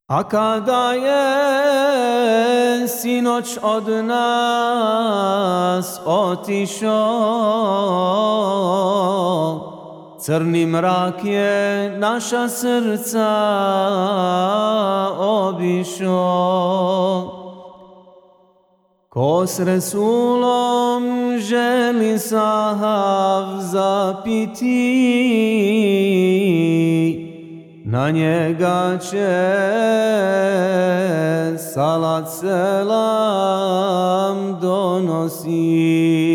A kada je sinoć od nas otišao, crni mrak je naša srca obišao. Ko s Resulom želi sahav zapiti, na njega će salat selam donosi.